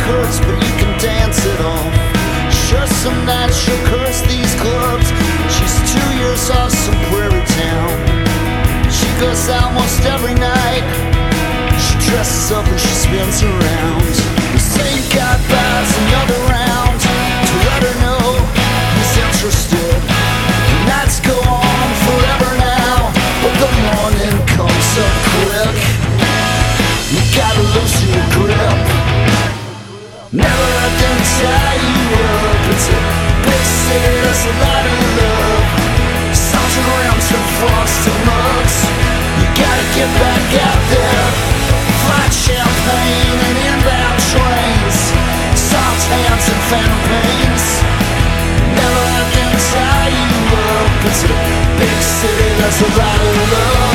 hurts, but you can dance it off. Sure, some nights she'll curse these clubs. She's 2 years off some prairie town. She goes out most every night. She dresses up and she spins around. The same guy buys another round to let her know he's interested. The nights go on forever now, but the morning comes up quick. You gotta loosen your grip. Never let them tie you up. It's a big city, there's a lot of love. Songs and rims and frosted mugs. You gotta get back out there. Flight champagne and inbound trains. Soft hands and phantom pains. Never let them tie you up. It's a big city, there's a lot of love.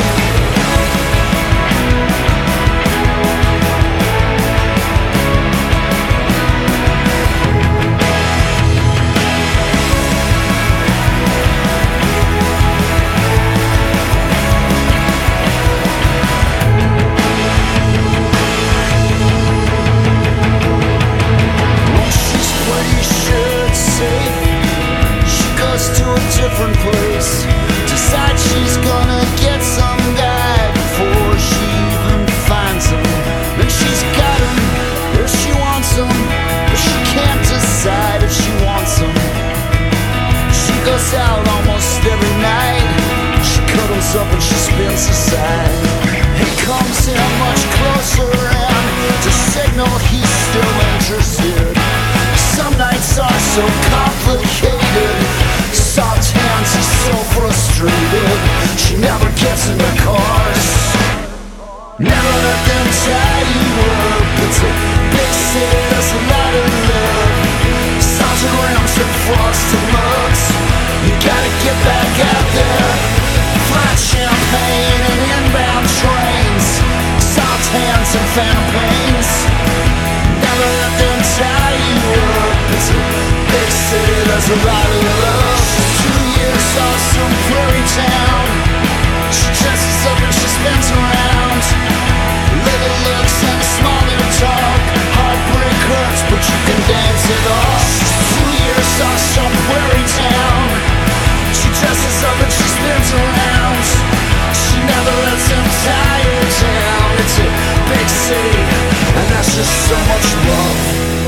To a different place, decides she's gonna get some guy before she even finds him. Then she's got him if she wants him, but she can't decide if she wants him. She goes out almost every night. She cuddles up and she spins aside. He comes in much closer and to signal he's still interested. Some nights are so complicated. Soft hands, he's so frustrated. She never gets in the cars. Never let them tie you up. It's a big city, there's a lot of love. Sounds and rims and frosted mugs. You gotta get back out there. Flight champagne and inbound trains. Soft hands and phantom pains. Never let them tie you up. It's a big city, there's a lot of love. 2 years off some prairie town. She dresses up and she spins around. Little looks and a small little talk. Heartbreak hurts, but you can dance it off. 2 years off some prairie town. She dresses up and she spins around. She never lets him tie her down. It's a big city, and that's just so much love.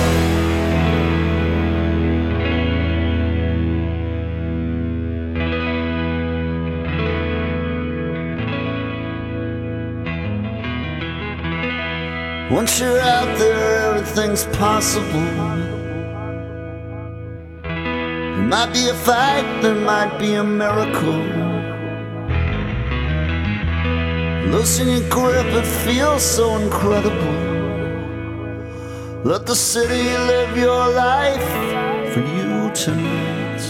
Once you're out there, everything's possible. There might be a fight, there might be a miracle. Losing your grip, it feels so incredible. Let the city live your life for you tonight.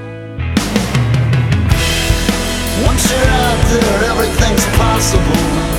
Once you're out there, everything's possible.